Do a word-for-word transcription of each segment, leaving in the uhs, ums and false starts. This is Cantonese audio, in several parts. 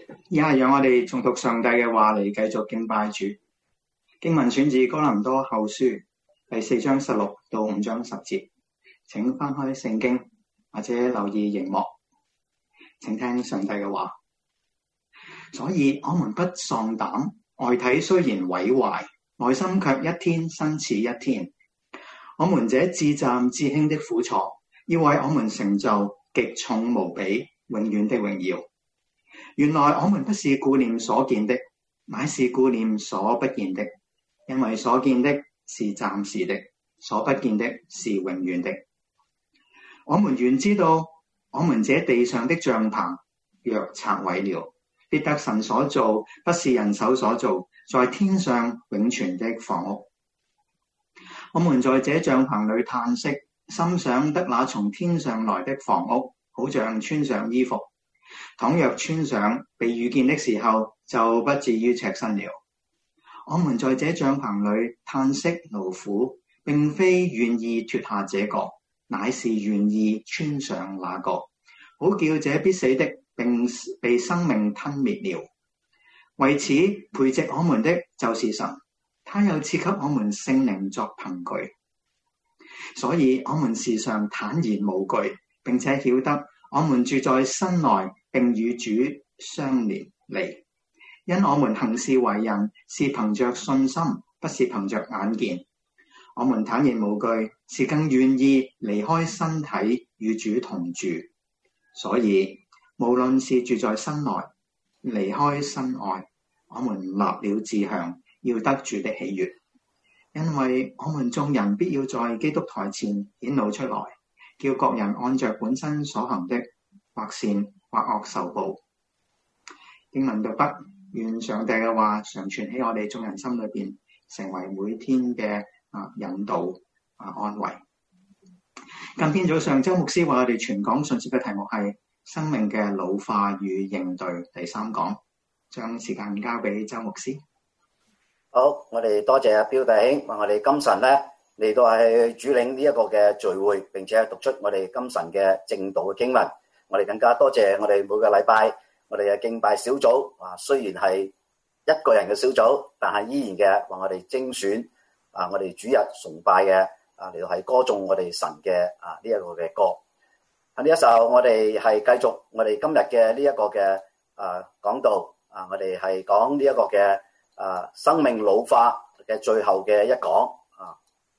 以下讓我哋重讀上帝嘅話嚟繼續敬拜主。經文選自哥林多後書第四章十六到五章十節，請翻開聖經或者留意熒幕，請聽上帝嘅話。所以我們不喪膽，外體雖然毀壞，內心卻一天新似一天。我們這至暫至輕的苦楚，要為我們成就極重無比永遠的榮耀。原來我們不是顧念所見的，乃是顧念所不見的，因為所見的是暫時的，所不見的是永遠的。我們原知道，我們這地上的帳棚若拆毀了，必得神所造，不是人手所造，在天上永存的房屋。我們在這帳棚裏嘆息，心想得那從天上來的房屋，好像穿上衣服。倘若穿上，被遇見的時候，就不至於赤身了。我們在這帳棚裏嘆息勞苦，並非願意脫下這個，乃是願意穿上那個，好叫這必死的並被生命吞滅了。為此培植我們的就是神，他又賜給我們聖靈作憑據，所以我們時常坦然無懼，並且曉得我們住在身內，並與主相連離。因我們行事為人是憑着信心，不是憑着眼見。我們坦然無懼，是更願意離開身體與主同住。所以無論是住在身內，離開身外，我們立了志向，要得主的喜悅。因為我們眾人必要在基督台前顯露出來，叫各人按着本身所行的，或善或惡受報。經文讀畢，願上帝嘅話常存喺我哋眾人心裏邊，成為每天嘅啊引導啊安慰。今天早上周牧師為我哋傳講信息嘅題目係生命嘅老化與應對，第三講，將時間交俾周牧師。 好，我哋多謝阿標弟兄，我哋今晨咧嚟到係主領呢一個嘅聚會，並且讀出我哋今晨嘅正道嘅經文。我哋更加多謝我哋每個禮拜我哋嘅敬拜小組啊，雖然係一個人嘅小組，但係依然嘅話我哋精選啊，我哋主日崇拜嘅啊嚟到係歌頌我哋神嘅啊呢一個嘅歌。喺呢一時候，我哋係繼續我哋今日嘅呢一個嘅啊講道啊，我哋係講呢一個嘅啊生命老化嘅最後嘅一講啊。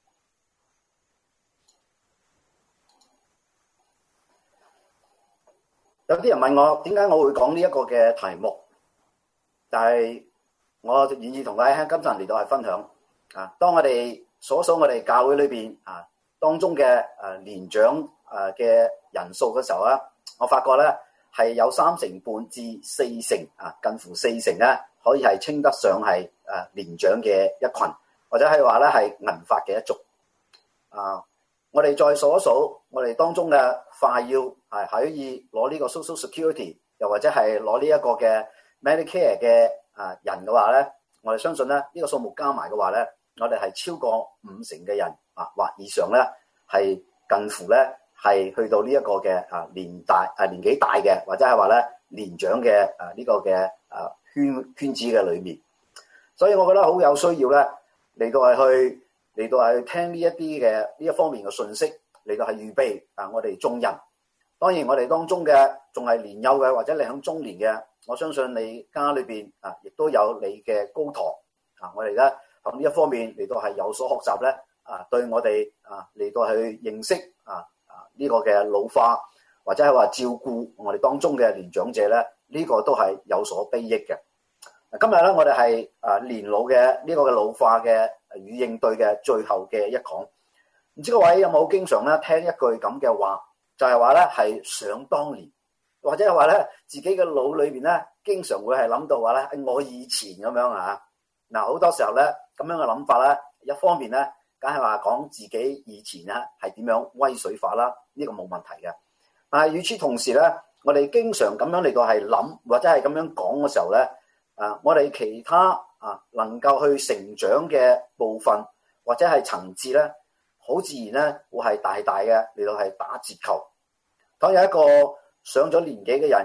有啲人問我點解我會講呢一個嘅題目，但係我願意同大家今晨嚟到係分享啊。當我哋數數我哋教會裏邊啊當中嘅誒年長誒嘅人數嘅時候咧，我發覺咧係有三成半至四成啊，近乎四成咧可以係稱得上係誒年長嘅一群，或者係話咧係銀髮嘅一族啊。我哋再數一數，我哋當中嘅快要係可以攞呢個 Social Security， 又或者係攞呢一個嘅 Medicare 嘅啊人嘅話咧，我哋相信咧呢、這個數目加埋嘅話咧，我哋係超過五成嘅人啊或以上咧係近乎咧係去到呢一個嘅啊年大啊年紀大嘅，或者係話咧年長嘅啊呢個嘅啊圈圈子嘅裏面，所以我覺得好有需要咧嚟到係去。嚟到係聽呢一啲嘅呢一方面嘅信息，嚟到係預備啊！我哋眾人，當然我哋當中嘅仲係年幼嘅，或者你響中年嘅，我相信你家裏邊啊，亦都有你嘅高堂啊！我哋咧喺呢一方面嚟到係有所學習咧啊，對我哋啊嚟到去認識啊啊呢個嘅老化，或者係話照顧我哋當中嘅年長者咧，呢個都係有所裨益嘅。今日咧，我哋係啊年老嘅呢個嘅老化嘅與應對嘅最後嘅一講。唔知各位有冇經常咧聽一句咁嘅話，就係話咧係想當年，或者係話咧自己嘅腦裏邊咧經常會係諗到話咧我以前咁樣啊。嗱，好多時候咧咁樣嘅諗法咧，一方面咧梗係話講自己以前咧係點樣威水法啦，呢個冇問題嘅。但係與此同時咧，我哋經常咁樣嚟到係諗或者係咁樣講嘅時候咧。啊！我哋其他啊能夠去成長嘅部分或者係層次咧，好自然咧會係大大嘅嚟到係打折扣。當有一個上咗年紀嘅人，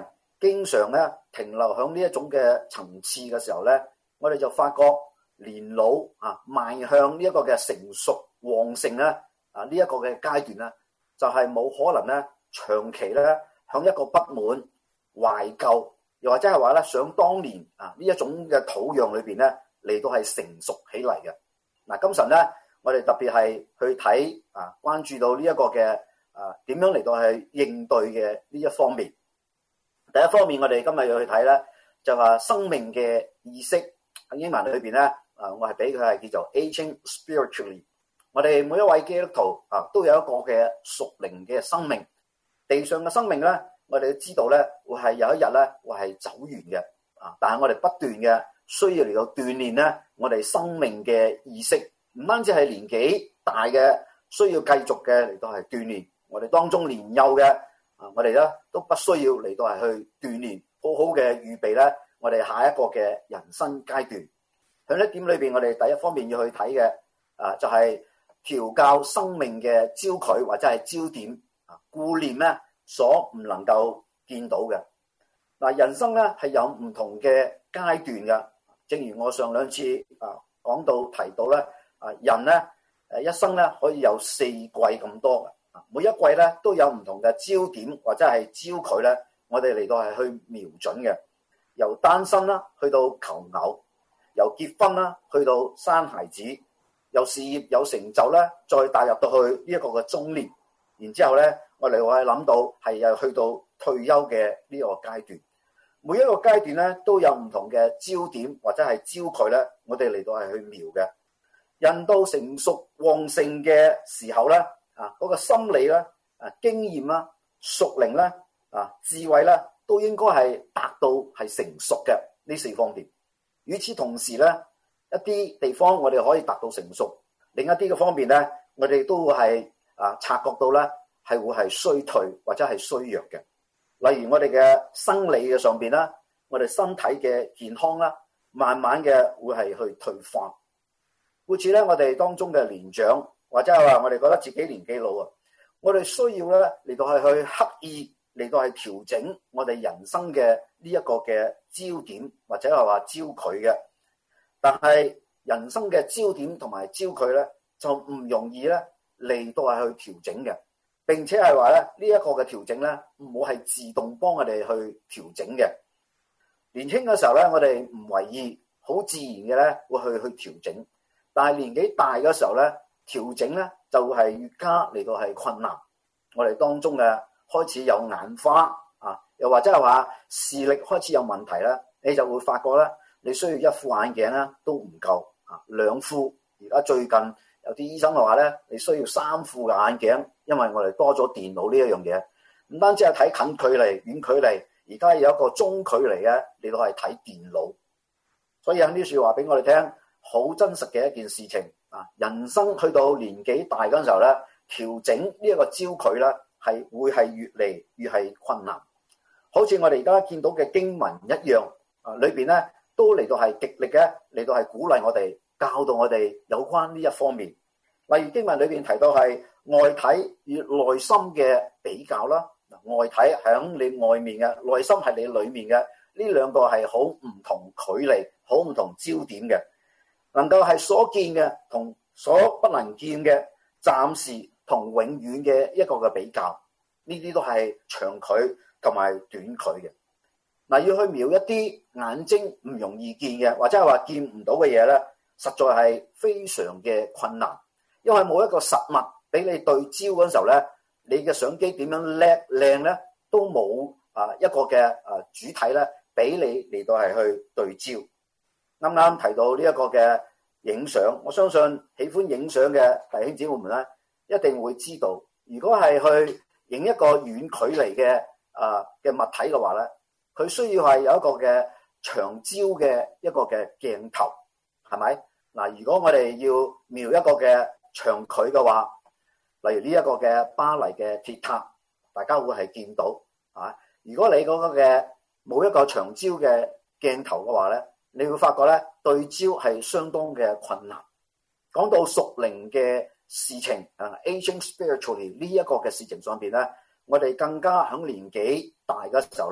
經常咧停留喺呢一種嘅層次嘅時候咧，我哋就發覺年老啊，邁向呢一個嘅成熟旺盛咧啊呢一個嘅階段咧，就係冇可能咧長期咧響一個不滿、懷舊，又或者係話咧想當年啊呢一種嘅土壤裏邊咧嚟到係成熟起嚟嘅。嗱，今晨咧我哋特別係去睇啊，關注到呢一個嘅啊點樣嚟到係應對嘅呢一方面。第一方面，我哋今日要去睇咧，就話生命嘅意識喺英文裏邊咧，啊，我係俾佢係叫做 aging spiritually。我哋每一位基督徒啊，都有一個嘅屬靈嘅生命。地上嘅生命咧，我哋都知道咧，會係有一日咧，會係走完嘅啊。但係我哋不斷嘅需要嚟到鍛鍊咧，我哋生命嘅意識，唔單止係年紀大嘅，需要繼續嘅嚟到係鍛鍊。我哋當中年幼嘅。我哋咧都不需要嚟到係去鍛鍊，好好嘅預備咧，我哋下一個嘅人生階段。喺呢點裏邊，我哋第一方面要去睇嘅啊，就係、是、調教生命嘅焦距或者係焦點啊，顧念咧所唔能夠見到嘅。嗱，人生咧係有唔同嘅階段嘅，正如我上兩次啊講到提到咧啊，人咧誒一生咧可以有四季咁多嘅。每一季咧都有唔同嘅焦點或者係焦距咧，我哋嚟到係去瞄準嘅。由單身啦去到求偶，由結婚啦去到生孩子，由事業有成就咧，再帶入到去呢一個嘅中年，然之後咧，我哋會諗到係又去到退休嘅呢個階段。每一個階段咧都有唔同嘅焦點或者係焦距咧，我哋嚟到係去瞄嘅。人到成熟旺盛嘅時候咧。啊！嗰、那個心理咧、啊經驗啦、屬靈咧、啊智慧咧，都應該係達到係成熟嘅呢四方面。與此同時咧，一啲地方我哋可以達到成熟，另一啲嘅方面咧，我哋都會係啊察覺到咧係會係衰退或者係衰弱嘅。例如我哋嘅生理嘅上邊啦，我哋身體嘅健康啦，慢慢嘅會係去退化。故此咧，我哋當中嘅年長。或者係話我哋覺得自己年紀老啊，我哋需要咧嚟到係去刻意嚟到係調整我哋人生嘅呢一個嘅焦點，或者係話焦距嘅。但係人生嘅焦點同埋焦距咧，就唔容易咧嚟到係去調整嘅。並且係話咧呢一個嘅調整咧，唔好係自動幫我哋去調整嘅。年輕嘅時候咧，我哋唔為意，好自然嘅咧會去去調整。但係年紀大嘅時候咧，調整咧就係越加嚟到係困難，我哋當中嘅開始有眼花啊，又或者係話視力開始有問題咧，你就會發覺咧，你需要一副眼鏡咧都唔夠啊，兩副。而家最近有啲醫生話咧，你需要三副嘅眼鏡，因為我哋多咗電腦呢一樣嘢，唔單止係睇近距離、遠距離，而家有一個中距離嘅嚟到係睇電腦。所以有啲説話俾我哋聽，好真實嘅一件事情。啊！人生去到年紀大嗰陣時候咧，調整呢一個焦距咧，係會係越嚟越係困難。好似我哋而家見到嘅經文一樣，啊，裏邊咧都嚟到係極力嘅嚟到係鼓勵我哋，教導我哋有關呢一方面。例如經文裏邊提到係外體與內心嘅比較啦，外體喺你外面嘅，內心係你裡面嘅，呢兩個係好唔同距離、好唔同焦點嘅。能夠係所見嘅同所不能見嘅，暫時同永遠嘅一個嘅比較，呢啲都係長距同埋短距嘅。嗱，要去瞄一啲眼睛唔容易見嘅，或者係話見唔到嘅嘢咧，實在係非常嘅困難，因為冇一個實物俾你對焦嗰陣時候咧，你嘅相機點樣叻靚咧，都冇啊一個嘅啊主體咧俾你嚟到係去對焦。啱啱提到呢一個嘅影相，我相信喜歡影相嘅弟兄姊妹們咧，一定會知道，如果係去影一個遠距離嘅啊嘅物體嘅話咧，佢需要係有一個嘅長焦嘅一個嘅鏡頭，係咪？嗱，如果我哋要瞄一個嘅長距嘅話，例如呢一個嘅巴黎嘅鐵塔，大家會係見到啊。如果你嗰個嘅冇一個長焦嘅鏡頭嘅話咧，你會發覺咧對焦係相當嘅困難。講到屬靈嘅事情啊 ，aging spiritually 呢一個嘅事情上邊咧，我哋更加喺年紀大嘅時候咧，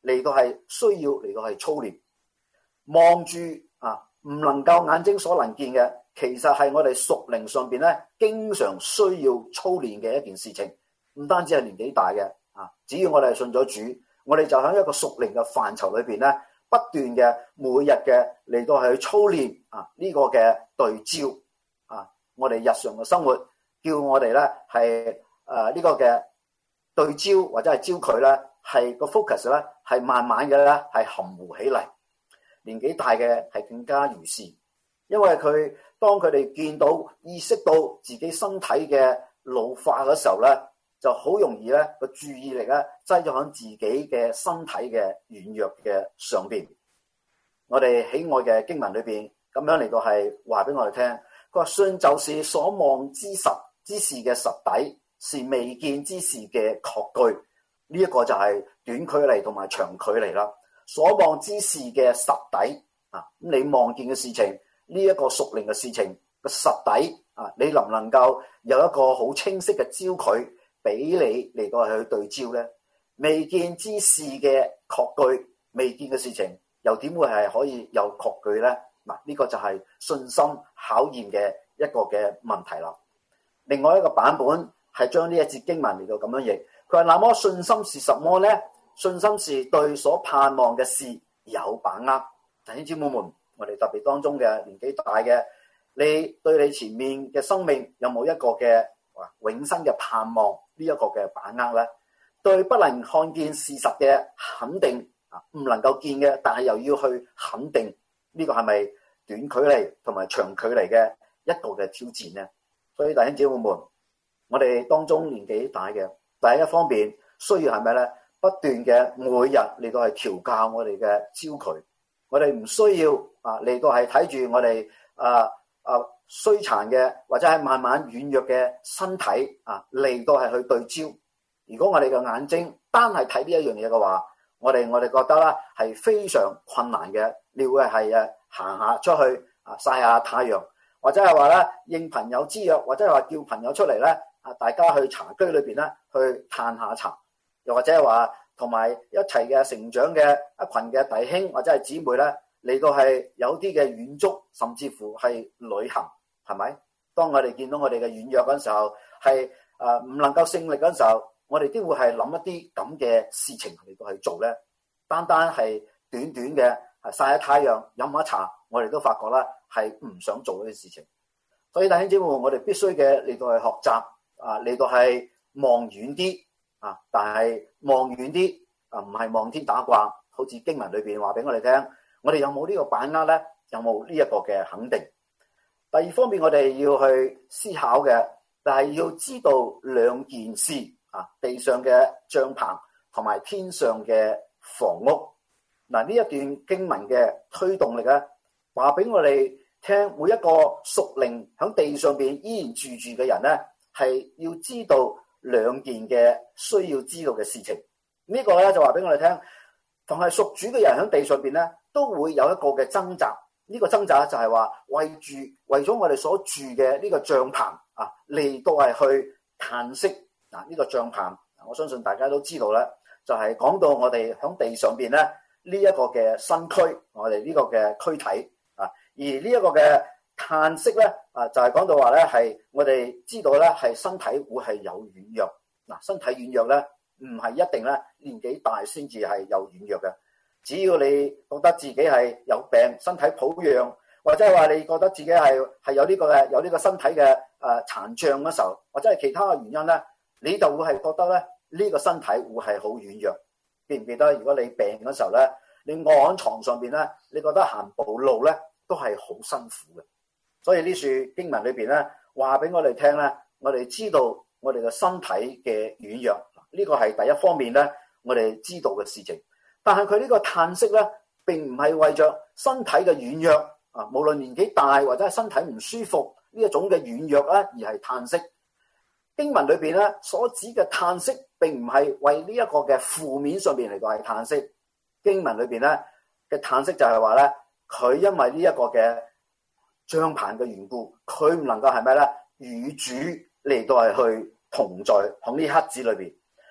嚟到係需要嚟到係操練，望住啊唔能夠眼睛所能見嘅，其實係我哋屬靈上邊咧經常需要操練嘅一件事情。唔單止係年紀大嘅啊，只要我哋係信咗主，我哋就喺一個屬靈嘅範疇裏邊咧，不斷嘅每日嘅嚟到係去操練啊呢個嘅對焦啊，我哋日常嘅生活叫我哋咧係誒呢個嘅對焦或者係焦距咧，係個 focus 咧係慢慢嘅咧係含糊起嚟。年紀大嘅係更加如是，因為佢當佢哋見到意識到自己身體嘅老化嘅時候咧，就好容易咧個注意力咧擠咗喺自己嘅身體嘅軟弱嘅上邊。我哋喜愛嘅經文裏邊咁樣嚟到係話俾我哋聽，佢話信就是所望之實之事嘅實底，是未見之事嘅確據。呢、這、一個就係短距離同埋長距離啦。所望之事嘅實底啊，咁你望見嘅事情，呢、這、一個屬靈嘅事情嘅實底啊，你能唔能夠有一個好清晰嘅焦距俾你嚟到去對焦呢？未見之事嘅確據，未見嘅事情又點會係可以有確據呢？嗱，呢個就係信心考驗嘅一個嘅問題啦。另外一個版本係將呢一節經文嚟到咁樣譯，佢話：那麼信心是什麼呢？信心是對所盼望嘅事有把握。弟兄姊妹們，我哋特別當中嘅年紀大嘅，你對你前面嘅生命有冇一個嘅永生嘅盼望呢一個嘅把握呢？對不能看見事實嘅肯定啊，唔能夠見嘅，但係又要去肯定，呢個係咪短距離同埋長距離嘅一個嘅挑戰呢？所以弟兄姊妹們，我哋當中年紀大嘅，第一方面需要係咩呢？不斷嘅每日嚟到係調教我哋嘅焦距，我哋唔需要啊嚟到係睇住我哋啊啊衰殘嘅或者係慢慢軟弱嘅身體啊嚟到係去對焦。如果我哋嘅眼睛單係睇呢一樣嘢嘅話，我哋我哋覺得啦係非常困難嘅。你會係誒行下出去啊曬下太陽，或者係話咧應朋友之約，或者係話叫朋友出嚟咧啊，大家去茶居裏邊咧去嘆下茶。又或者係話同埋一齊嘅成長嘅一群嘅弟兄或者係姊妹咧嚟到係有啲嘅遠足，甚至乎係旅行，係咪？當我哋見到我哋嘅軟弱嗰陣時候，係誒唔能夠勝利嗰陣時候，我哋都會係諗一啲咁嘅事情嚟到去做咧。單單係短短嘅曬下太陽、飲下茶，我哋都發覺啦係唔想做呢啲事情。所以弟兄姊妹，我哋必須嘅嚟到去學習啊，嚟到係望遠啲。啊！但係望遠啲啊，唔係望天打卦，好似經文裏邊話俾我哋聽，我哋有冇呢個把握咧？有冇呢一個嘅肯定？第二方面，我哋要去思考嘅，但係要知道兩件事啊：地上嘅帳棚同埋天上嘅房屋。嗱、啊，呢一段經文嘅推動力咧，話俾我哋聽，每一個屬靈喺地上邊依然住住嘅人咧，係要知道兩件嘅需要知道嘅事情，呢、這個咧就話俾我哋聽，同係屬主嘅人喺地上邊咧，都會有一個嘅掙扎。呢、這個掙扎就係話為住為咗我哋所住嘅呢個帳篷啊，嚟到係去嘆息嗱。呢、這個帳篷，我相信大家都知道咧，就係、是、講到我哋喺地上邊咧呢一、這個嘅身軀，我哋呢個嘅軀體啊，而呢一個嘅嘆息咧啊，就係、是、講到話咧，係我哋知道咧，係身體會係有軟弱嗱。身體軟弱咧，唔係一定咧年紀大先至係有軟弱嘅。只要你覺得自己係有病、身體抱恙，或者係話你覺得自己係係有呢個嘅有呢個身體嘅誒殘障嘅時候，或者係其他嘅原因咧，你就會係覺得咧呢、這個身體會係好軟弱。記唔記得？如果你病嗰時候咧，你臥喺床上邊咧，你覺得行步路咧都係好辛苦嘅。所以呢處經文裏邊咧，話俾我哋聽咧，我哋知道我哋嘅身體嘅軟弱，呢個係第一方面咧，我哋知道嘅事情。但係佢呢個嘆息咧，並唔係為着身體嘅軟弱啊，無論年紀大或者係身體唔舒服呢一種嘅軟弱咧，而係嘆息。經文裏邊咧所指嘅嘆息，並唔係為呢一個嘅負面上邊嚟到係嘆息。經文裏邊咧嘅嘆息就係話咧，佢因為呢一個嘅帳棚嘅緣故，佢唔能夠係咩咧與主嚟到係去同在喺呢刻子裏邊。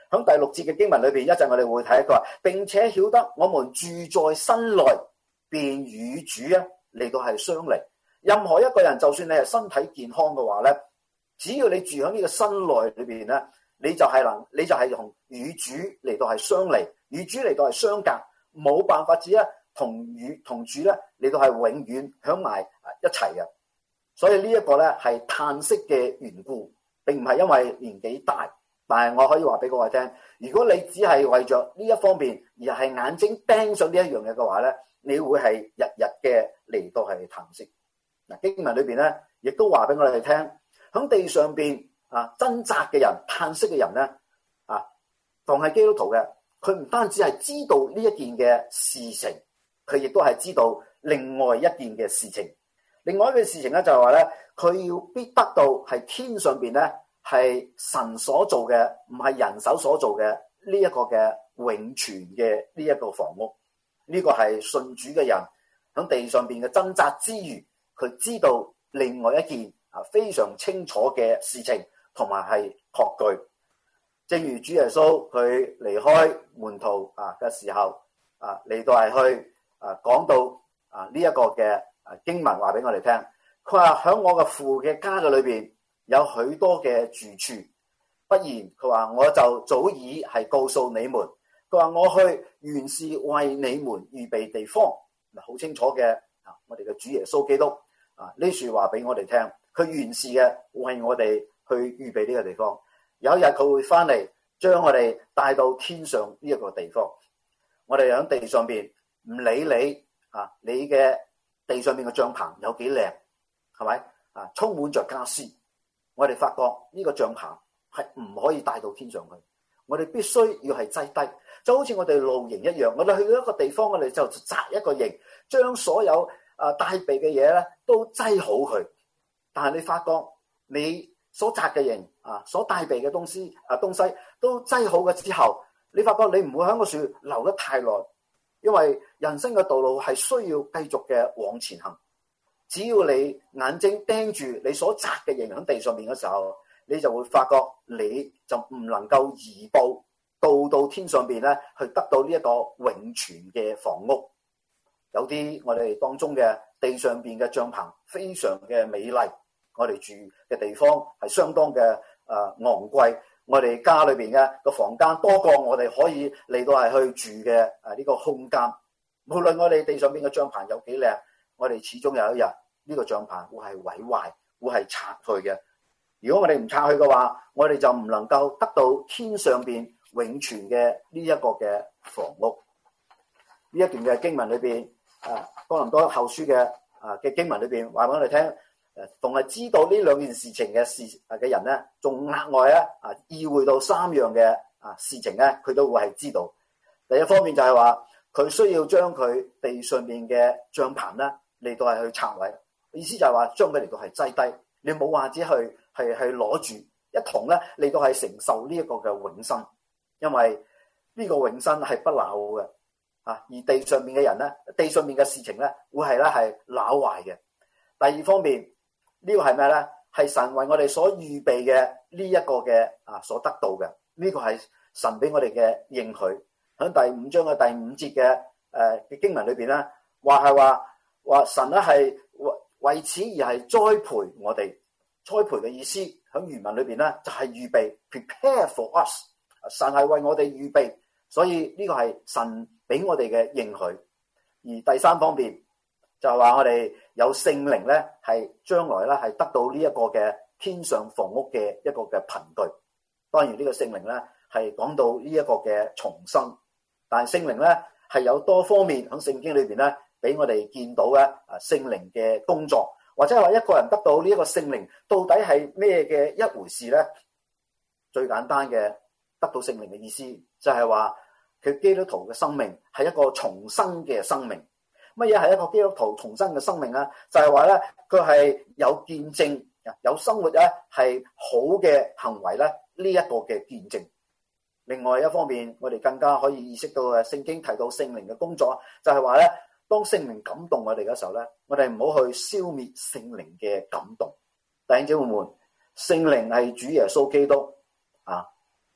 喺第六節嘅經文裏邊，一陣我哋會睇佢話，並且曉得我們住在身內，便與主啊嚟到係相離。任何一個人，就算你係身體健康嘅話咧，只要你住喺呢個身內裏邊咧，你就係能，你就係同與主嚟到係相離，與主嚟到係相隔，冇辦法子咧同與同主咧嚟到係永遠響埋一齊嘅。所以呢一個咧係嘆息嘅緣故，並唔係因為年紀大。但係我可以話俾各位聽，如果你只係為着呢一方面而係眼睛盯上呢一樣嘢嘅話咧，你會係日日嘅嚟到係嘆息。嗱，經文裏邊咧亦都話俾我哋聽，喺地上邊啊掙扎嘅人、嘆息嘅人咧啊，凡係基督徒嘅，佢唔單止係知道呢一件嘅事情，佢亦都係知道另外一件嘅事情。另外一件事情咧就係話咧，佢要必得到係天上邊咧。係神所做嘅，唔係人手所做嘅呢一個嘅永存嘅呢一個房屋。呢、這個係信主嘅人喺地上邊嘅掙扎之餘，佢知道另外一件啊非常清楚嘅事情，同埋係確據。正如主耶穌佢離開門徒啊嘅時候啊，嚟到係去啊講到啊呢一個嘅啊經文話俾我哋聽，佢話喺我嘅父嘅家嘅裏邊。有許多嘅住處，不然佢話我就早已係告訴你們。佢話我去原是為你們預備地方，嗱好清楚嘅啊！我哋嘅主耶穌基督啊，呢句話俾我哋聽，佢原是嘅為我哋去預備呢個地方。有一日佢會翻嚟，將我哋帶到天上呢一個地方。我哋喺地上邊唔理你啊，你嘅地上邊嘅帳篷有幾靚，係咪啊？充滿着家私。我哋發覺呢個帳篷係唔可以帶到天上去，我哋必須要係擠低，就好似我哋露營一樣。我哋去到一個地方，我哋就紮一個營，將所有啊帶備嘅嘢咧都擠好佢。但係你發覺你所紮嘅營啊，所帶備嘅東西啊東西都擠好嘅之後，你發覺你唔會喺個樹留得太耐，因為人生嘅道路係需要繼續嘅往前行。只要你眼睛盯住你所紮嘅營喺地上面嘅時候，你就會發覺你就唔能夠移步到到天上邊咧，去得到呢一個永存嘅房屋。有啲我哋當中嘅地上邊嘅帳篷非常嘅美麗，我哋住嘅地方係相當嘅誒昂貴，我哋家裏邊嘅個房間多過我哋可以嚟到係去住嘅誒呢個空間。無論我哋地上邊嘅帳篷有幾靚，我哋始終有一日呢個帳篷會係毀壞，會係拆去嘅。如果我哋唔拆去嘅話，我哋就唔能夠得到天上邊永存嘅呢一個嘅房屋。呢一段嘅經文裏邊，啊哥林多後書嘅啊嘅經文裏邊話俾我哋聽，誒逢係知道呢兩件事情嘅事嘅人咧，仲額外咧啊意會到三樣嘅啊事情咧，佢都會係知道。第一方面就係話，佢需要將佢地上面嘅帳篷咧嚟到係去拆毀。意思就係話將佢嚟到係擠低，你冇話只去係係攞住一同咧嚟到係承受呢一個嘅永生，因為呢個永生係不朽嘅啊，而地上面嘅人咧，地上面嘅事情咧會係咧係朽壞嘅。第二方面呢個係咩咧？係神為我哋所預備嘅呢一個嘅啊所得到嘅，呢個係神俾我哋嘅應許。喺第五章嘅第五節嘅誒嘅經文裏邊咧，話係話話神咧係為此而係栽培我哋，栽培嘅意思喺原文裏邊咧就係預備 prepare for us， 神係為我哋預備，所以呢個係神俾我哋嘅應許。而第三方面就係話我哋有聖靈咧，係將來咧係得到呢一個嘅天上房屋嘅一個嘅憑據。當然呢個聖靈咧係講到呢一個嘅重生，但係聖靈咧係有多方面喺聖經裏邊咧。俾我哋見到嘅啊聖靈嘅工作，或者係話一個人得到呢一個聖靈，到底係咩嘅一回事咧？最簡單嘅得到聖靈嘅意思，就係話佢基督徒嘅生命係一個重生嘅生命。乜嘢係一個基督徒重生嘅生命咧？就係話咧，佢係有見證、有生活咧，係好嘅行為咧，呢一個嘅見證。另外一方面，我哋更加可以意識到誒，聖經提到聖靈嘅工作，就係話咧。當聖靈感動我哋嘅時候咧，我哋唔好去消滅聖靈嘅感動。弟兄姊妹們，聖靈係主耶穌基督啊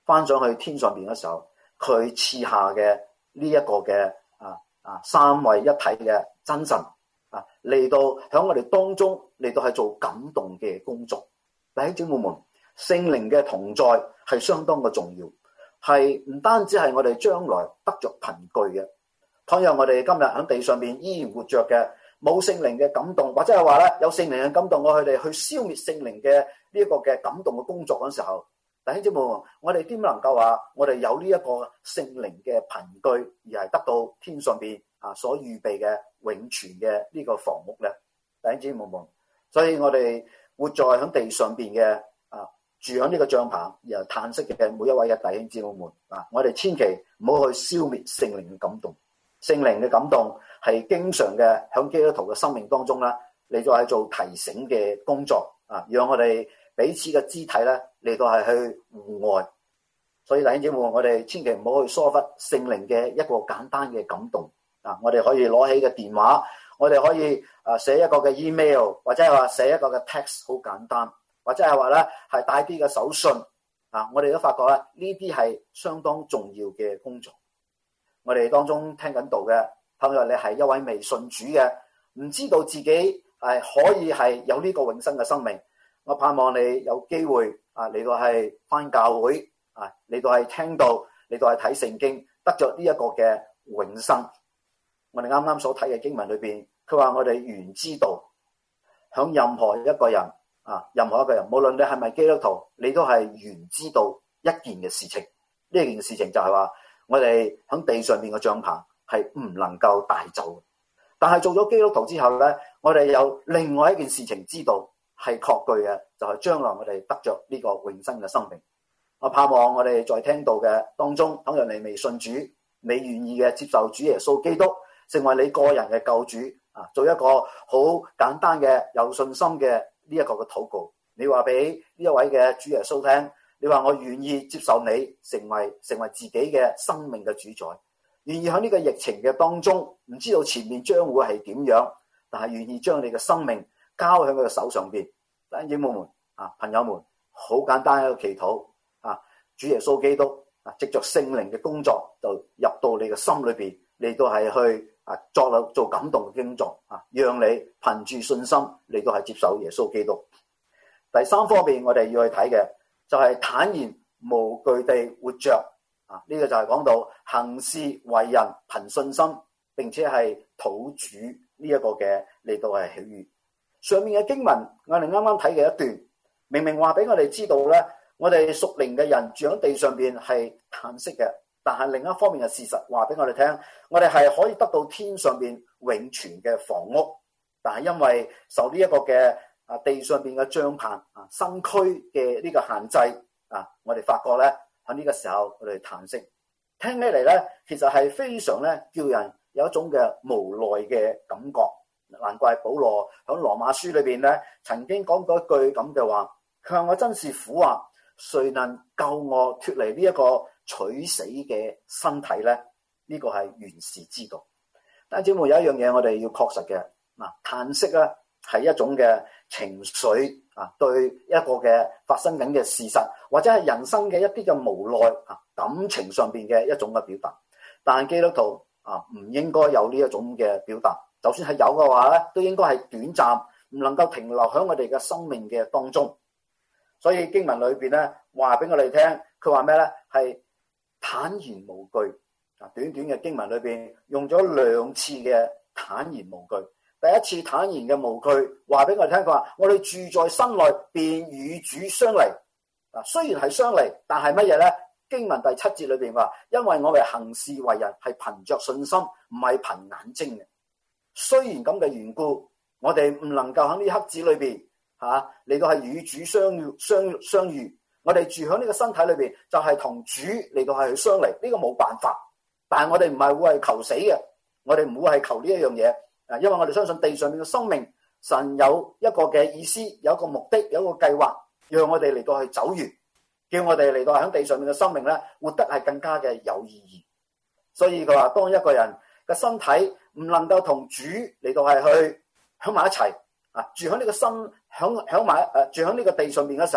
翻上去天上邊嘅時候，佢賜下嘅呢一個嘅啊啊三位一體嘅真神啊嚟到喺我哋當中嚟到係做感動嘅工作。弟兄姊妹們，聖靈嘅同在係相當嘅重要，係唔單止係我哋將來得着憑據嘅。倘若我哋今日喺地上邊依然活着嘅，冇聖靈嘅感動，或者係話咧有聖靈嘅感動，我哋去消滅聖靈嘅呢一個嘅感動嘅工作嗰時候，弟兄姊妹，我哋點能夠話我哋有呢一個聖靈嘅憑據，而係得到天上邊啊所預備嘅永存嘅呢個房屋咧？弟兄姊妹們，所以我哋活在喺地上邊嘅啊住喺呢個帳篷又嘆息嘅每一位嘅弟兄姊妹們啊，我哋千祈唔好去消滅聖靈嘅感動。聖靈嘅感動係經常嘅喺基督徒嘅生命當中咧，嚟到係做提醒嘅工作啊，讓我哋彼此嘅肢體咧嚟到係去互愛。所以弟兄姊妹，我哋千祈唔好去疏忽聖靈嘅一個簡單嘅感動啊！我哋可以攞起嘅電話，我哋可以啊寫一個嘅 email， 或者係話寫一個嘅 text， 好簡單，或者係話咧係帶啲嘅手信啊！我哋都發覺咧呢啲係相當重要嘅工作。我哋當中聽緊道嘅朋友，你係一位未信主嘅，唔知道自己係可以係有呢個永生嘅生命。我盼望你有機會啊嚟到係返教會啊，嚟到係聽道，嚟到係睇聖經，得着呢一個嘅永生。我哋啱啱所睇嘅經文裏邊，佢話我哋原知道，響任何一個人啊，任何一個人，無論你係咪基督徒，你都係原知道一件嘅事情。呢件事情就係話，我哋喺地上面嘅帳篷係唔能夠帶走，但係做咗基督徒之後咧，我哋有另外一件事情知道係確據嘅，就係將來我哋得着呢個永生嘅生命。我盼望我哋在聽道嘅當中，倘若你未信主，你願意嘅接受主耶穌基督成為你個人嘅救主啊，做一個好簡單嘅有信心嘅呢一個嘅禱告。你話俾呢一位嘅主耶穌聽。你話我願意接受你成為成為自己嘅生命嘅主宰，願意喺呢個疫情嘅當中，唔知道前面將會係點樣，但係願意將你嘅生命交喺佢嘅手上邊。弟兄姊妹們啊，朋友們，好簡單一個祈禱啊，主耶穌基督啊，藉着聖靈嘅工作就入到你嘅心裏邊，嚟到係去啊作做感動嘅工作啊，讓你憑住信心嚟到係接受耶穌基督。第三方面我哋要去睇嘅，就係坦然無懼地活着啊！呢、這個就係講到行事為人憑信心，並且係討主呢一個嘅嚟到係喜悅。上面嘅經文我哋啱啱睇嘅一段，明明話俾我哋知道咧，我哋屬靈嘅人住喺地上邊係嘆息嘅，但係另一方面嘅事實話俾我哋聽，我哋係可以得到天上邊永存嘅房屋，但係因為受呢一個嘅啊！地上邊嘅帳篷啊，身軀嘅呢個限制啊，我哋發覺咧喺呢個時候，我哋嘆息，聽起嚟咧，其實係非常咧叫人有一種嘅無奈嘅感覺。難怪保羅喺羅馬書裏邊咧，曾經講過一句咁嘅話：佢話我真是苦啊，誰能救我脫離呢一個取死嘅身體咧？呢、這個係原是知道。但係姊妹有一樣嘢我哋要確實嘅嗱，嘆息咧係一種嘅情緒啊，對一個嘅發生緊嘅事實，或者係人生嘅一啲嘅無奈啊，感情上邊嘅一種嘅表達。但係基督徒啊，唔應該有呢一種嘅表達。就算係有嘅話咧，都應該係短暫，唔能夠停留喺我哋嘅生命嘅當中。所以經文裏邊咧話俾我哋聽，佢話咩咧？係坦然無懼啊！短短嘅經文裏邊用咗兩次嘅坦然無懼。第一次坦然嘅無懼，話俾我哋聽，佢話我哋住在身內，便與主相離。啊，雖然係相離，但係乜嘢咧？經文第七節裏邊話，因為我哋行事為人係憑着信心，唔係憑眼睛嘅。雖然咁嘅緣故，我哋唔能夠喺呢刻子裏邊吓嚟到係與主相遇相相遇。我哋住喺呢個身體裏邊，就係、是、同主嚟到係去相離。呢、這個冇辦法，但係我哋唔係會係求死嘅，我哋唔會係求呢一樣嘢。啊，因為我哋相信地上面嘅生命，神有一個嘅意思，有一個目的，有一個計劃，讓我哋嚟到去走完，叫我哋嚟到喺地上面嘅生命咧，活得係更加嘅有意義。所以佢話，當一個人嘅身體唔能夠同主嚟到係去響埋一齊啊，住喺呢個身響響埋誒住喺呢個地上面嘅時候，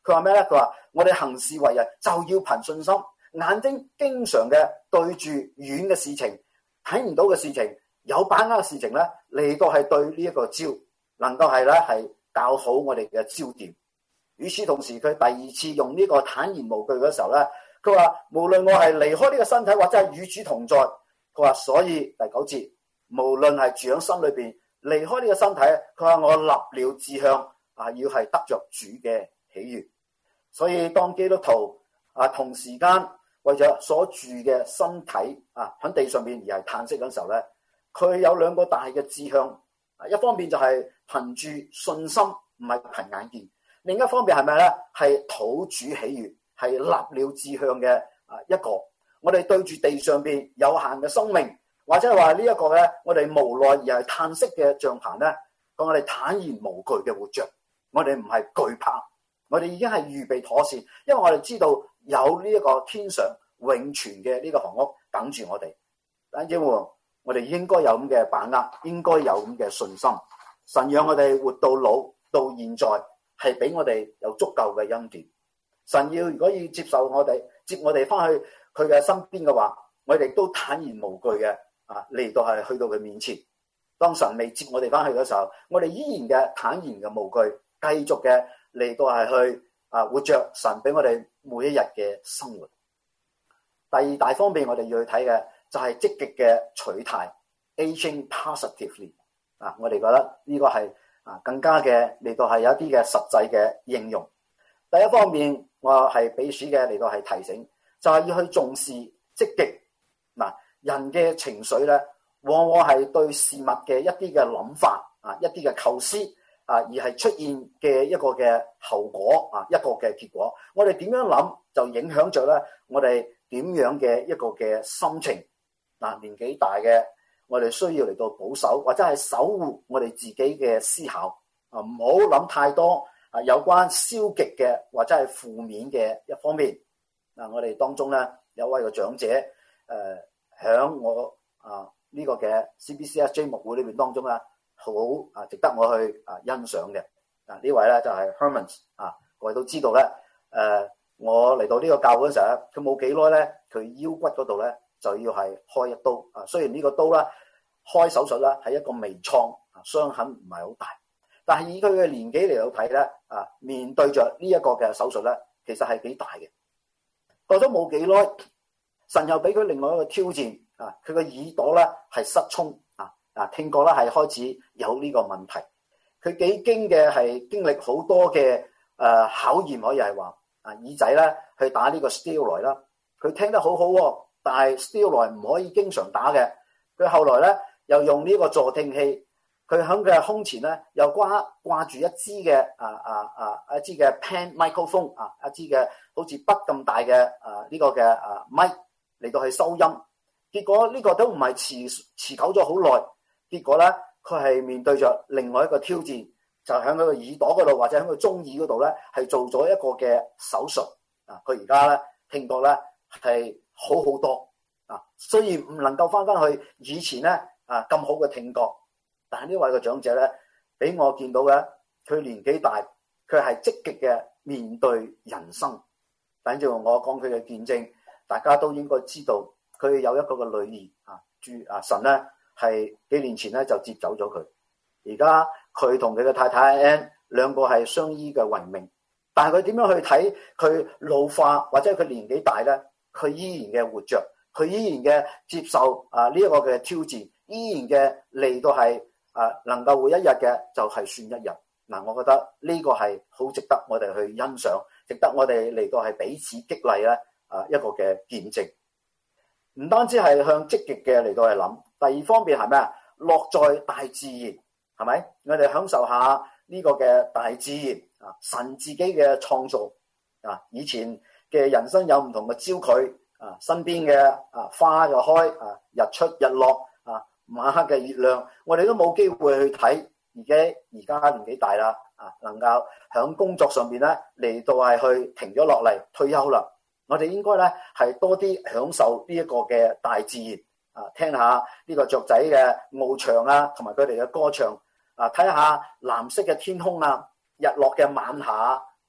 佢話咩咧？佢話我哋行事為人就要憑信心，眼睛經常嘅對住遠嘅事情，睇唔到嘅事情，有把握嘅事情咧，嚟到係對呢一個焦，能夠係咧係教好我哋嘅焦點。與此同時，佢第二次用呢個坦然無懼嘅時候咧，佢話無論我係離開呢個身體或者係與主同在，佢話所以第九節，無論係住喺心裏邊，離開呢個身體，佢話我立了志向啊，要係得着主嘅喜悅。所以當基督徒啊同時間為咗所住嘅身體啊喺地上邊而係嘆息嗰時候咧，佢有兩個大嘅志向，一方面就係憑住信心，唔係憑眼見。另一方面係咪咧？係討主喜悅，係立了志向嘅啊一個。我哋對住地上邊有限嘅生命，或者係話呢一個咧，我哋無奈而係嘆息嘅帳篷咧，咁我哋坦然無懼嘅活着，我哋唔係懼怕，我哋已經係預備妥善，因為我哋知道有呢一個天上永存嘅呢個房屋等住我哋。等住我哋應該有咁嘅把握，應該有咁嘅信心。神讓我哋活到老到現在，係俾我哋有足夠嘅恩典。神要如果要接受我哋，接我哋翻去佢嘅身邊嘅話，我哋都坦然無懼嘅啊嚟到係去到佢面前。當神未接我哋翻去嘅時候，我哋依然嘅坦然嘅無懼，繼續嘅嚟到係去啊活着神俾我哋每一日嘅生活。第二大方面我哋要去睇嘅就係積極嘅取態 ，aging positively 啊，我哋覺得呢個係啊更加嘅嚟到係有一啲嘅實際嘅應用。第一方面我係俾書嘅嚟到係提醒，就係要去重視積極。嗱，人嘅情緒咧，往往係對事物嘅一啲嘅諗法啊，一啲嘅構思啊，而係出現嘅一個嘅後果啊，一個嘅結果。我哋點樣諗就影響咗咧，我哋點樣嘅一個嘅心情。嗱，年紀大嘅，我哋需要嚟到保守或者係守護我哋自己嘅思考啊，唔好諗太多啊有關消極嘅或者係負面嘅一方面。嗱，我哋當中咧有位個長者誒，響、呃、我啊呢、這個嘅 C B C S J 牧會裏邊當中咧，好啊值得我去啊欣賞嘅。嗱，呢位咧就係、是、Herman 啊，各位都知道咧，誒、呃、我嚟到呢個教會嘅時候咧，佢冇幾耐咧，佢腰骨嗰度咧就要係開一刀啊。雖然呢個刀咧開手術咧係一個微創啊，傷痕唔係好大，但係以佢嘅年紀嚟到睇咧啊，面對着呢一個嘅手術咧，其實係幾大嘅。過咗冇幾耐，神又俾佢另外一個挑戰啊！佢個耳朵咧係失聰啊啊，聽覺咧係開始有呢個問題。佢幾經嘅係經歷好多嘅誒、呃、考驗，可以係話啊耳仔咧去打呢個 steroid 啦。佢聽得好好、啊，但係 steroid 唔可以經常打嘅。佢後來咧又用呢個助聽器，佢喺佢嘅胸前咧又掛掛住一支嘅啊啊啊一支嘅 pen microphone 啊一支嘅好似筆咁大嘅啊呢、這個嘅啊麥嚟到去收音。結果呢個都唔係持持久咗好耐，結果咧佢係面對着另外一個挑戰，就喺佢個耳朵嗰度或者喺佢中耳嗰度咧係做咗一個嘅手術啊。佢而家咧聽覺咧係好好多啊，雖然唔能夠翻翻去以前咧啊咁好嘅聽覺。但係呢位嘅長者咧，俾我見到嘅，佢年紀大，佢係積極嘅面對人生。等住我講佢嘅見證，大家都應該知道，佢有一個嘅女兒啊，住啊神咧係幾年前咧就接走咗佢。而家佢同佢嘅太太 Ann 兩個係相依嘅為命，但係佢點樣去睇佢老化或者佢年紀大咧？佢依然嘅活着，佢依然嘅接受啊呢一個嘅挑戰，依然嘅嚟到係。啊，能夠活一日嘅就係算一日。嗱，我覺得呢個係好值得我哋去欣賞，值得我哋嚟到係彼此激勵咧。啊，一個嘅見證，唔單止係向積極嘅嚟到係諗，第二方面係咩啊？樂在大自然，係咪？我哋享受下呢個嘅大自然啊，神自己嘅創造啊。以前嘅人生有唔同嘅焦距啊，身邊嘅啊花就開啊，日出日落。晚黑嘅月亮，我哋都冇機會去睇。而家而家年紀大啦，啊，能夠喺工作上邊咧嚟到係去停咗落嚟退休啦。我哋應該咧係多啲享受呢一個嘅大自然啊，聽下呢個雀仔嘅翱翔啊，同埋佢哋嘅歌唱啊，睇下藍色嘅天空啊，日落嘅晚霞，喐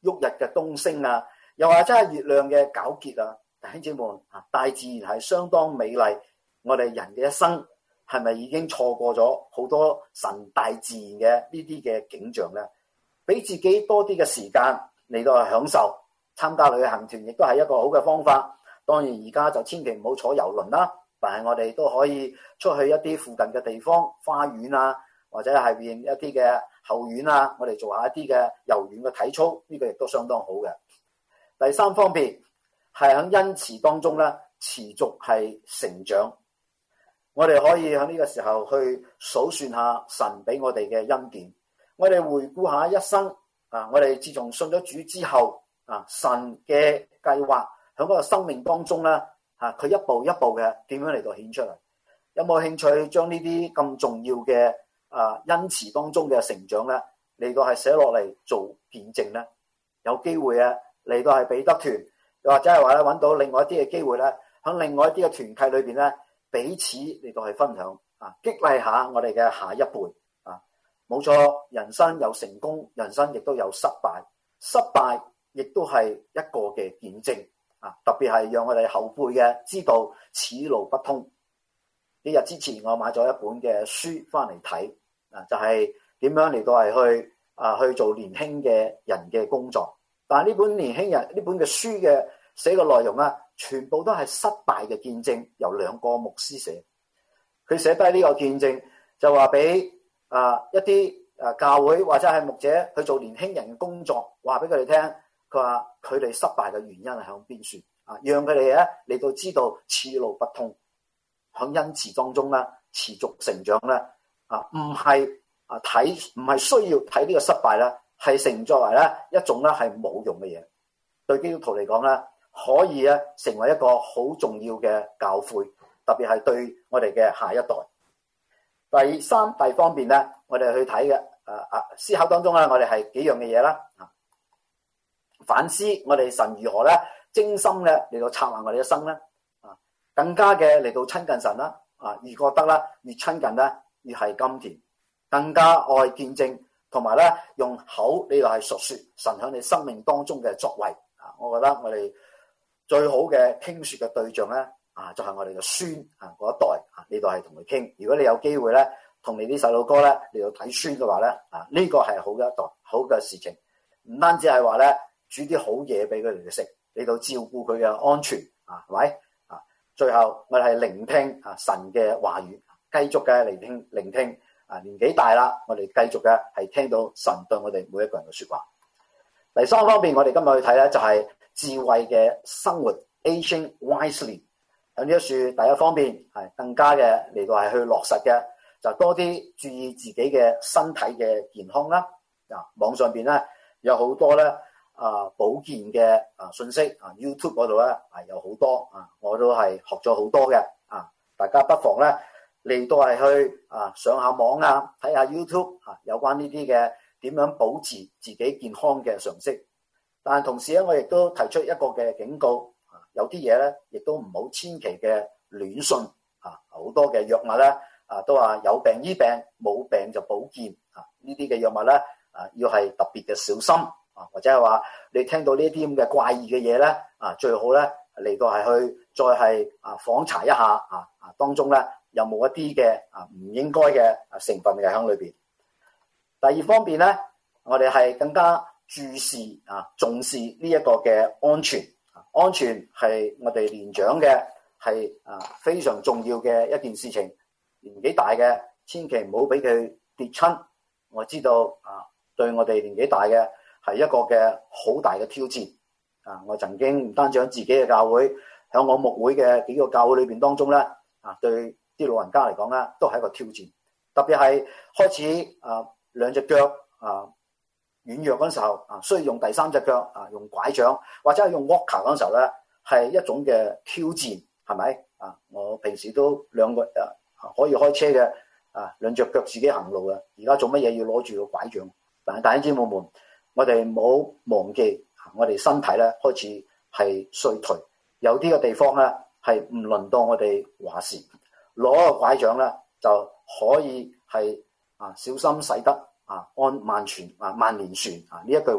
旭日嘅東升啊，又或者係月亮嘅皎潔啊。弟兄姊妹啊，大自然係相當美麗，我哋人嘅一生係咪已經錯過咗好多神大自然嘅呢啲嘅景象咧？俾自己多啲嘅時間嚟到去享受，參加旅行團亦都係一個好嘅方法。當然而家就千祈唔好坐遊輪啦，但係我哋都可以出去一啲附近嘅地方，花園啊，或者係邊一啲嘅後院啊，我哋做下一啲嘅柔軟嘅體操，呢個亦都相當好嘅。第三方面係喺恩慈當中咧，持續係成長。我哋可以喺呢個時候去數算下神俾我哋嘅恩典，我哋回顧下一生啊，我哋自從信咗主之後啊，神嘅計劃喺嗰個生命當中咧，啊，佢一步一步嘅點樣嚟到顯出嚟？有冇興趣將呢啲咁重要嘅啊恩慈當中嘅成長咧，嚟到係寫落嚟做見證咧？有機會啊，嚟到係彼得團，又或者係話咧揾到另外一啲嘅機會咧，喺另外一啲嘅團契裏邊咧，彼此嚟到係分享啊，激勵下我哋嘅下一輩啊。冇錯，人生有成功，人生亦都有失敗，失敗亦都係一個嘅見證啊。特別係讓我哋後輩嘅知道此路不通。幾日之前我買咗一本嘅書翻嚟睇啊，就係點樣嚟到係去啊去做年輕嘅人嘅工作。但係呢本年輕人呢本嘅書嘅寫嘅內容咧，全部都係失敗嘅見證，由兩個牧師寫。佢寫低呢個見證，就話俾啊一啲啊教會或者係牧者去做年輕人嘅工作，話俾佢哋聽。佢話佢哋失敗嘅原因係響邊處啊？讓佢哋咧嚟到知道此路不通，響恩慈當中咧持續成長咧啊，唔係啊睇唔係需要睇呢個失敗咧，係成作為咧一種咧係冇用嘅嘢。對基督徒嚟講咧，可以咧成為一個好重要嘅教誨，特別係對我哋嘅下一代。第三大方面咧，我哋去睇嘅啊啊思考當中咧，我哋係幾樣嘅嘢啦啊。反思我哋神如何咧精心嘅嚟到策劃我哋一生咧啊，更加嘅嚟到親近神啦啊，越覺得咧越親近咧越係甘甜，更加愛見證，同埋咧用口呢個係述說神喺你生命當中嘅作為啊。我覺得我哋最好嘅傾說嘅對象咧啊，就係我哋嘅孫啊嗰一代啊，呢度係同佢傾。如果你有機會咧同你啲細路哥咧嚟到睇孫嘅話咧啊，呢個係好嘅一代好嘅事情，唔單止係話咧。煮啲好嘢俾佢哋食，嚟到照顧佢嘅安全啊，係咪啊？最後我哋係聆聽啊神嘅話語，繼續嘅聆聽聆聽啊。年紀大啦，我哋繼續嘅係聽到神對我哋每一個人嘅說話。第三方面，我哋今日去睇咧就係智慧嘅生活 ，aging wisely。喺呢一處第一方面係更加嘅嚟到係去落實嘅，就多啲注意自己嘅身體嘅健康啦。啊，網上邊咧有好多咧。啊，保健嘅啊信息啊 ，YouTube 嗰度咧係有好多啊，我都係學咗好多嘅啊。大家不妨咧嚟到係去啊上下網啊，睇下 YouTube 啊，有關呢啲嘅點樣保持自己健康嘅常識。但係同時咧，我亦都提出一個嘅警告啊，有啲嘢咧亦都唔好千祈嘅亂信啊，好多嘅藥物咧啊都話有病醫病，冇病就保健啊，呢啲嘅藥物咧啊要係特別嘅小心。或者係話你聽到呢啲咁嘅怪異嘅嘢咧，啊最好咧嚟到係去再係啊訪查一下啊啊當中咧有冇一啲嘅啊唔應該嘅成分嘅喺裏邊。第二方面咧，我哋係更加注視啊重視呢一個嘅安全，安全係我哋年長嘅係啊非常重要嘅一件事情。年紀大嘅千祈唔好俾佢跌親。我知道啊，對我哋年紀大嘅。係一個嘅好大嘅挑戰啊！我曾經唔單止喺自己嘅教會，喺我牧會嘅幾個教會裏邊當中咧啊，對啲老人家嚟講咧，都係一個挑戰。特別係開始啊兩隻腳啊軟弱嗰陣時候啊，需要用第三隻腳啊用拐杖或者係用 walker 嗰陣時候咧，係一種嘅挑戰，係咪啊？我平時都兩個啊可以開車嘅啊兩隻腳自己行路嘅，而家做乜嘢要攞住個拐杖？但係弟兄姊妹們。我哋唔好忘記，我哋身體咧開始係衰退，有啲嘅地方咧係唔輪到我哋話事，攞個拐杖咧就可以係啊小心駛得啊安萬全啊萬年船啊呢一句話咧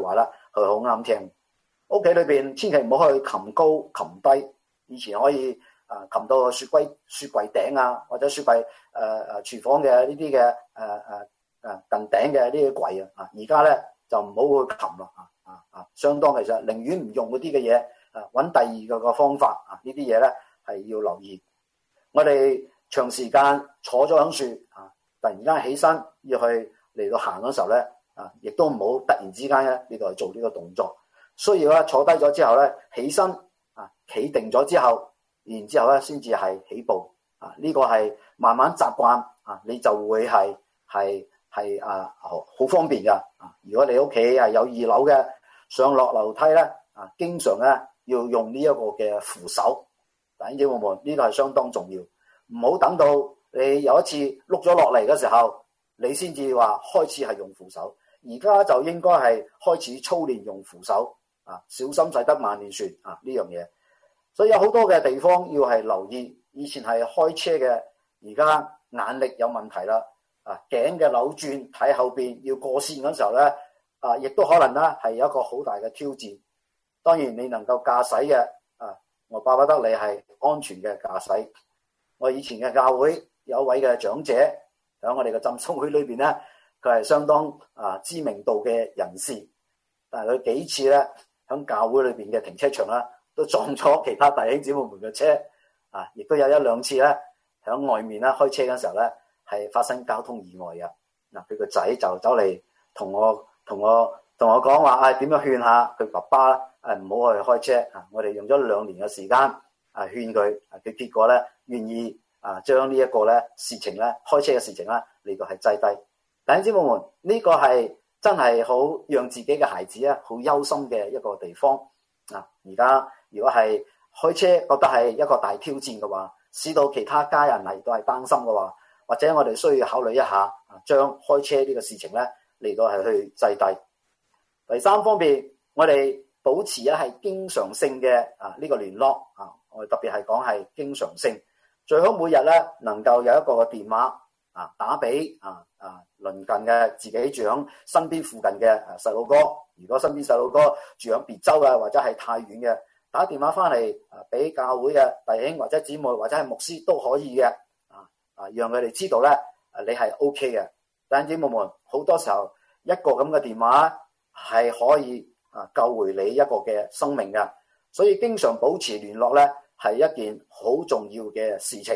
佢好啱聽。屋企裏邊千祈唔好去擒高擒低，以前可以啊擒到雪櫃雪櫃頂啊，或者雪櫃誒誒廚房嘅呢啲嘅誒誒誒近頂嘅呢啲櫃啊，啊而家咧就唔好去擒啦，啊啊啊，相當其實寧願唔用嗰啲嘅嘢，啊揾第二個個方法啊，呢啲嘢咧係要留意。我哋長時間坐咗喺樹啊，突然間起身要去嚟到行嗰時候咧，啊亦都唔好突然之間咧呢度去做呢個動作。需要咧坐低咗之後咧，起身啊，企定咗之後，然之後咧先至係起步啊。呢、這個係慢慢習慣啊，你就會係係係啊好好方便噶啊。如果你屋企係有二樓嘅，上落樓梯咧啊，經常咧要用呢一個嘅扶手。弟兄姊妹們，呢個係相當重要，唔好等到你有一次碌咗落嚟嘅時候，你先至話開始係用扶手。而家就應該係開始操練用扶手。啊，小心駛得萬年船啊！呢樣嘢，所以有好多嘅地方要係留意。以前係開車嘅，而家眼力有問題啦。啊，頸嘅扭轉睇後邊要過線嗰時候咧，啊，亦都可能咧係有一個好大嘅挑戰。當然你能夠駕駛嘅，啊，我巴不得你係安全嘅駕駛。我以前嘅教會有一位嘅長者喺我哋嘅浸信會裏邊咧，佢係相當啊知名度嘅人士，但係佢幾次咧。喺教會裏邊嘅停車場啦，都撞咗其他弟兄姊妹們嘅車，啊，亦都有一兩次咧，喺外面咧開車嗰時候咧，係發生交通意外嘅。嗱，佢個仔就走嚟同我同我同我講話，啊點樣勸下佢爸爸咧，誒唔好去開車啊！我哋用咗兩年嘅時間啊勸佢，啊佢結果咧願意啊將呢一個咧事情咧開車嘅事情咧嚟到係制低。弟兄姊妹們，呢個係。真係好讓自己嘅孩子啊，好憂心嘅一個地方啊！而家如果係開車覺得係一個大挑戰嘅話，使到其他家人嚟都係擔心嘅話，或者我哋需要考慮一下啊，將開車呢個事情咧嚟到係去制定。第三方面，我哋保持咧係經常性嘅啊呢個聯絡啊，我哋特別係講係經常性，最好每日咧能夠有一個電話。啊，打俾啊啊鄰近嘅自己住響身邊附近嘅啊細路哥，如果身邊細路哥住響別州啊或者係太遠嘅，打電話翻嚟啊俾教會嘅弟兄或者姊妹或者係牧師都可以嘅，啊啊讓佢哋知道咧，啊你係 O K 嘅。弟兄姊妹們，好多時候一個咁嘅電話係可以啊救回你一個嘅生命嘅，所以經常保持聯絡咧係一件好重要嘅事情。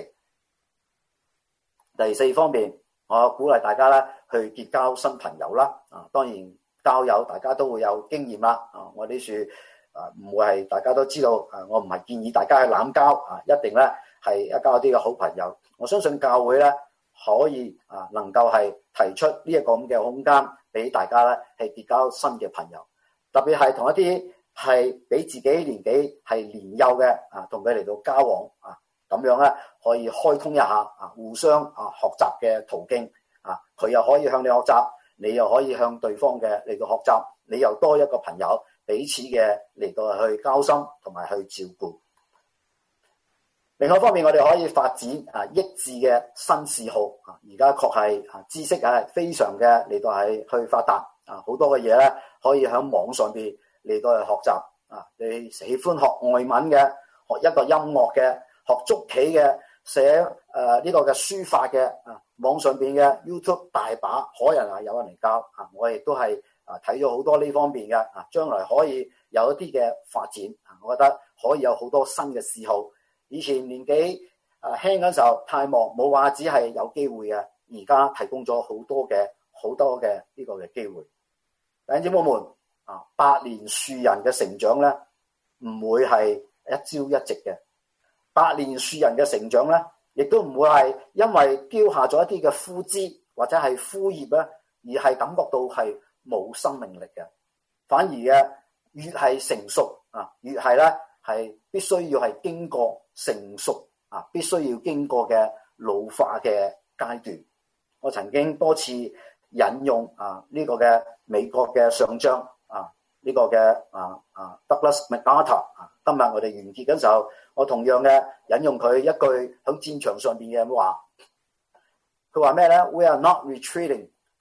第四方面，我鼓勵大家咧去結交新朋友啦。啊，當然交友大家都會有經驗啦。啊，我呢處啊唔會係大家都知道。啊，我唔係建議大家去濫交。啊，一定咧係一交一啲嘅好朋友。我相信教會咧可以啊能夠係提出呢一個咁嘅空間俾大家咧係結交新嘅朋友，特別係同一啲係比自己年紀係年幼嘅啊，同佢嚟到交往啊。咁樣咧可以開通一下啊，互相啊學習嘅途徑啊，佢又可以向你學習，你又可以向對方嘅嚟到學習，你又多一個朋友彼此嘅嚟到去交心同埋去照顧。另外一方面，我哋可以發展啊益智嘅新嗜好啊，而家確係啊知識係非常嘅嚟到係去發達啊，好多嘅嘢咧可以喺網上邊嚟到去學習啊，你喜歡學外文嘅，學一個音樂嘅。學捉棋嘅，寫誒呢個嘅書法嘅啊，網上邊嘅 YouTube 大把，可能係有人嚟教啊。我亦都係啊睇咗好多呢方面嘅啊，將來可以有一啲嘅發展啊，我覺得可以有好多新嘅嗜好。以前年紀啊輕嗰時候太忙，冇話只係有機會嘅，而家提供咗好多嘅好多嘅呢個嘅機會。弟兄姊妹們啊，百年樹人嘅成長咧，唔會係一朝一夕嘅。百年樹人嘅成長咧，亦都唔會係因為丟下咗一啲嘅枯枝或者係枯葉咧，而係感覺到係冇生命力嘅。反而嘅越係成熟啊，越係咧係必須要係經過成熟啊，必須要經過嘅老化嘅階段。我曾經多次引用啊呢個嘅美國嘅上將啊呢個嘅啊啊 Douglas MacArthur 啊，今日我哋完結嘅時候，我同樣嘅引用佢一句喺戰場上邊嘅話，佢話咩咧 ？We are not retreating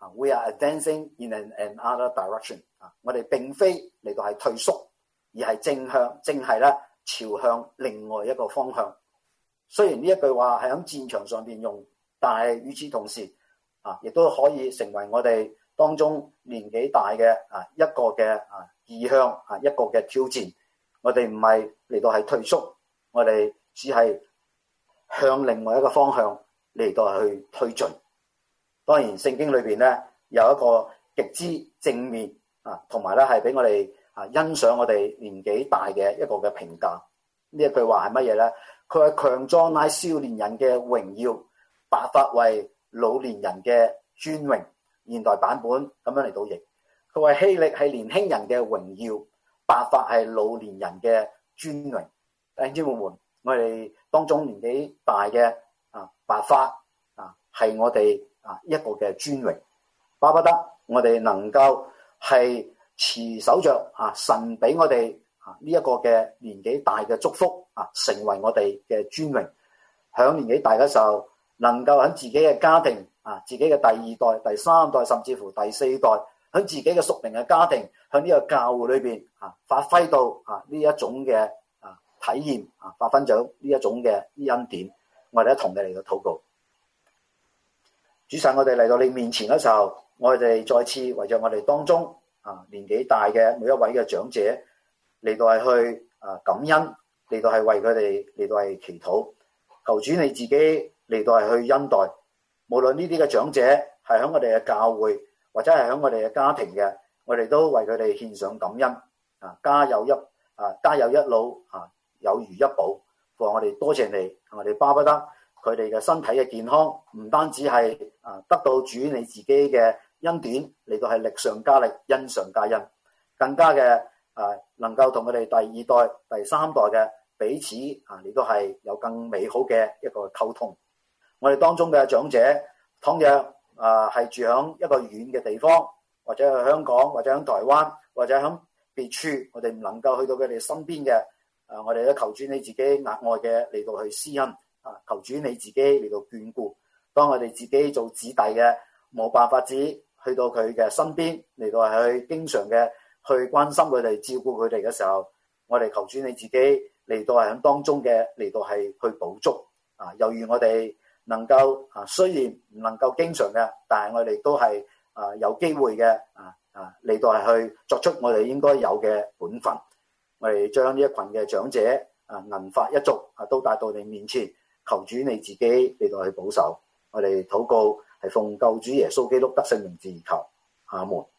啊，we are advancing in an another direction 啊，我哋並非嚟到係退縮，而係正向，正係咧朝向另外一個方向。雖然呢一句話係喺戰場上邊用，但係與此同時啊，亦都可以成為我哋當中年紀大嘅啊一個嘅啊意向啊一個嘅挑戰。我哋唔係嚟到係退縮，我哋只係向另外一個方向嚟到去推進。當然聖經裏邊咧有一個極之正面啊，同埋咧係俾我哋啊欣賞我哋年紀大嘅一個嘅評價。呢一句話係乜嘢咧？佢話強壯乃少年人嘅榮耀，白髮為老年人嘅尊榮。現代版本咁樣嚟到譯，佢話氣力係年輕人嘅榮耀，白髮係老年人嘅尊榮。弟兄姊妹們，我哋當中年紀大嘅啊白髮啊係我哋啊一個嘅尊榮，巴不得我哋能夠係持守着啊神俾我哋啊呢一個嘅年紀大嘅祝福啊，成為我哋嘅尊榮。響年紀大嘅時候，能夠喺自己嘅家庭啊，自己嘅第二代、第三代，甚至乎第四代，喺自己嘅屬靈嘅家庭，喺呢個教會裏邊啊，發揮到啊呢一種嘅啊體驗啊，發揮咗呢一種嘅恩典。我哋一同你嚟到禱告。主神，我哋嚟到你面前嘅時候，我哋再次為咗我哋當中啊年紀大嘅每一位嘅長者嚟到係去啊感恩，嚟到係為佢哋嚟到係祈禱。求主你自己嚟到係去恩待，無論呢啲嘅長者係喺我哋嘅教會或者係喺我哋嘅家庭嘅，我哋都為佢哋獻上感恩啊！家有一啊，家有一老啊，有如一寶。父，我哋多謝你，我哋巴不得佢哋嘅身體嘅健康，唔單止係啊得到主你自己嘅恩典嚟到係力上加力，恩上加恩，更加嘅啊能夠同佢哋第二代、第三代嘅彼此啊，你都係有更美好嘅一個溝通。我哋當中嘅長者，倘若啊係住響一個遠嘅地方，或者係香港，或者響台灣，或者響別處，我哋唔能夠去到佢哋身邊嘅，啊，我哋都求主你自己額外嘅嚟到去施恩，啊，求主你自己嚟到眷顧。當我哋自己做子弟嘅冇辦法子去到佢嘅身邊嚟到係去經常嘅去關心佢哋、照顧佢哋嘅時候，我哋求主你自己嚟到係喺當中嘅嚟到係去補足。啊，猶如我哋能夠啊，雖然唔能夠經常嘅，但係我哋都係啊有機會嘅啊啊嚟到係去作出我哋應該有嘅本分。我哋將呢一群嘅長者啊銀髮一族啊都帶到你面前，求主你自己嚟到去保守。我哋禱告係奉救主耶穌基督得勝名字而求，阿門。